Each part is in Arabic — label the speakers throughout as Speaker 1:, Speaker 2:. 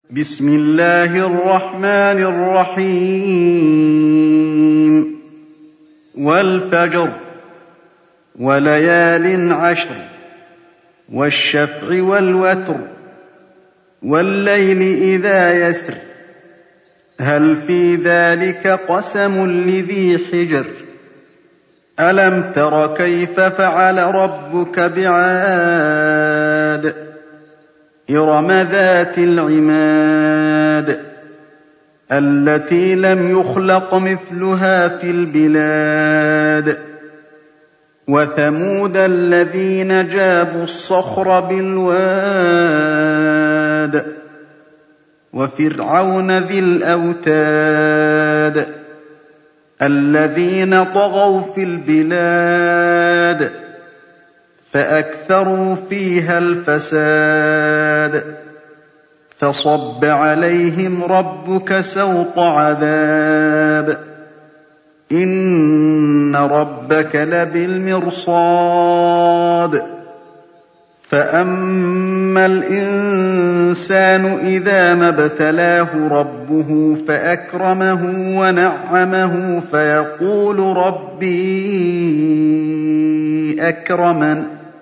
Speaker 1: بسم الله الرحمن الرحيم والفجر وليال عشر والشفع والوتر والليل إذا يسر هل في ذلك قسم لذي حجر ألم تر كيف فعل ربك بعاد إرم ذات العماد التي لم يخلق مثلها في البلاد وثمود الذين جابوا الصخر بالواد وفرعون ذي الأوتاد الذين طغوا في البلاد فأكثروا فيها الفساد فصب عليهم ربك سوط عذاب إن ربك لبالمرصاد فأما الإنسان إذا ما ابتلاه ربه فأكرمه ونعمه فيقول ربي أكرمن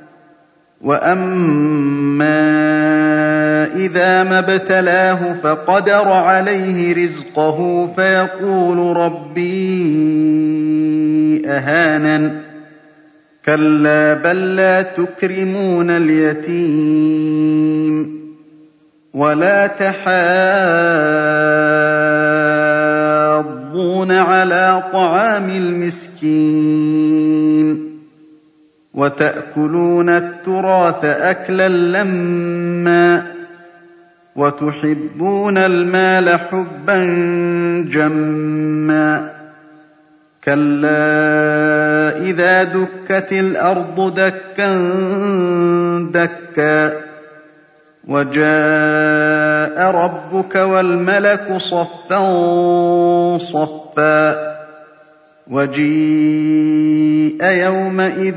Speaker 1: وأما إذا ما ابتلاه فقدر عليه رزقه فيقول ربي أهانن كلا بل لا تكرمون اليتيم ولا تحاضون على طعام المسكين وتأكلون التراث أكلا لما وتحبون المال حبا جما كلا إذا دكت الأرض دكا دكا وجاء ربك والملك صفا صفا وجيء يومئذ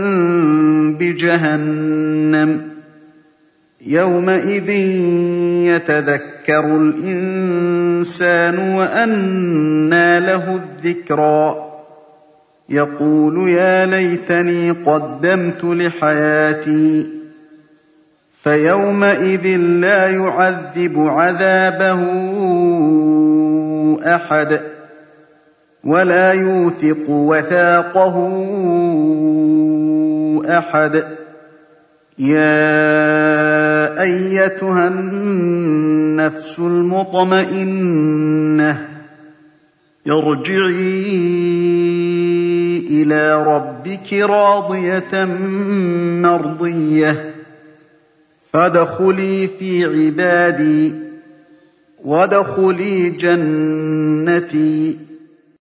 Speaker 1: بجهنم يومئذ يتذكر الإنسان وأنى له الذكرى يقول يا ليتني قدمت لحياتي فيومئذ لا يعذب عذابه أحد ولا يوثق وثاقه أحد يا أيتها النفس المطمئنة ارجعي إلى ربك راضية مرضية فادخلي في عبادي وادخلي جنتي